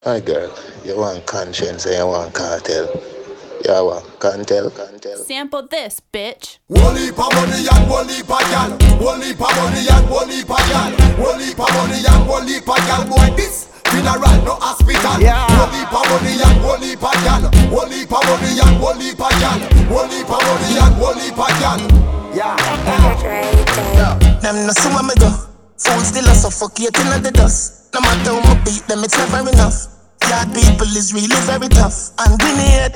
Hi girl, you want conscience and you want cartel. You want cantel. Sample this, bitch. One heap of money and one heap of gal. One heap of money and one heap of gal. One heap of money and one heap of gal. Boy, this funeral no hospital. Yeah. One heap of money and one heap of gal. One heap of money and one heap of gal. One heap of money and one heap of gal. Yeah. Them no see where me go. Fools still a suffocating at the dust. No matter how me beat them, it's never enough. Yard people is really very tough. And grenade,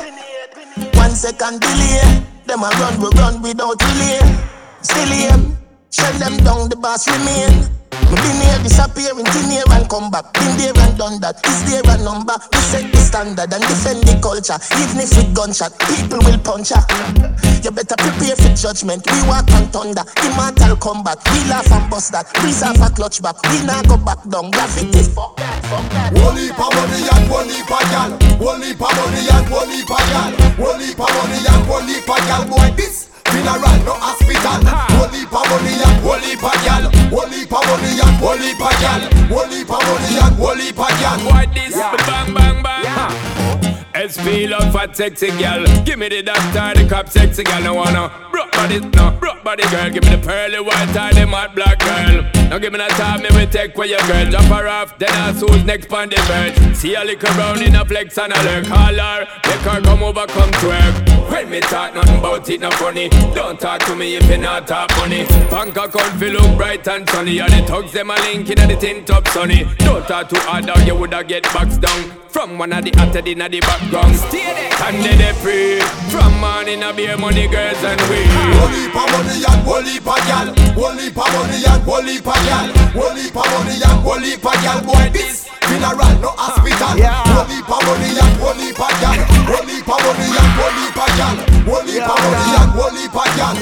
1 second delay. Them a run without relay. Still aim, shut them down, the boss remain. Me been here, disappear in thin air and come back. Been there and done that, is there a number? We set the standard and defend the culture. Even if with gunshot, people will punch ya. You better prepare for judgment. We walk on thunder, immortal combat. We laugh and bust that, breeze off a clutch back. We not go back down, graffiti. Fuck that. One heap of money and one heap of gal. One heap of money and one heap of gal. One heap of money and one heap of gal. Boy, this funeral no hospital. One heap of money and one heap of gal. One heap of money and one heap of gal. One heap of money and one heap of gal. Boy, this bang bang bang. SP love fat sexy girl. Give me the doctor, the cop sexy girl. No wanna broke body girl. Give me the pearly white or the matte black girl. Now give me that time, me we take where your girl. Drop her off, then I who's next on the verge. See a little brown in a flex and a lurk. Call her, make her come over, come twerk. When me talk nothing about it, not funny. Don't talk to me if you not talk money. Bank account feel look bright and sunny. And the thugs them a linking and the tin top sunny. Don't talk too hard dog, you woulda get boxed down. From one of the hotter in the background. Stay there, and they free. From morning a beer money girls and we. One heap of money and one heap of gal. One heap of money and one heap of gal. One heap of money and one heap of gal. Boy, this funeral no hospital. Yeah. One heap of money and one heap of gal. One heap of money and one heap of gal. One heap of money and one heap of gal.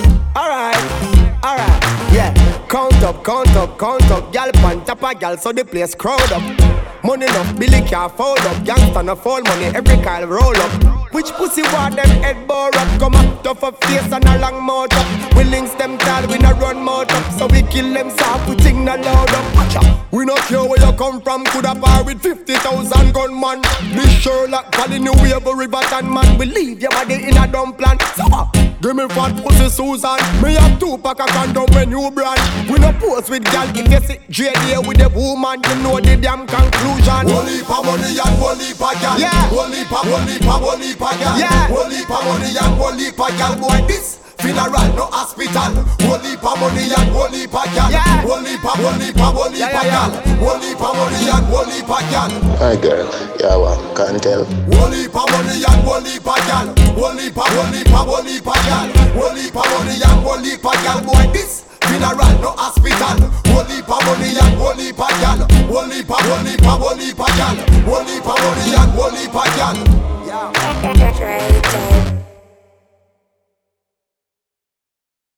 Alright, yeah. Count up, gal pan top a gal, so the place crowd up. Money enough, Billy can't fold up. Gangsta no fold money, every call roll up. Which pussy want them head bore up? Come up, tough up face and a long mouth up. We links them tall, we no run mouth up. So we kill them soft, we ting no loud up. Watcha. We no care where you come from, coulda par with 50,000 gunman. This Sherlock, Valley, New Wave, Riverton man. We leave your body in a dumb plan. So give me fat pussy Susan. Me have 2 pack of condom when you brand. We no pose with gal, if you see JD with the woman, you know the damn conclusion. One heap of money and one heap of gal. Yeah. One heap of gal. Yeah. One heap of money and one heap of gal. Boy, this funeral no hospital. One heap of money and one heap of gal. Yeah. One heap of gal. One heap of money and one heap of gal. Hi girl, you want cantel. One heap of money and one heap of gal. One heap of gal. One heap of money and one heap of gal. Boy, this funeral no hospital. One heap of money and one heap of gal. One heap of gal. One heap of money and one heap of gal. Yeah.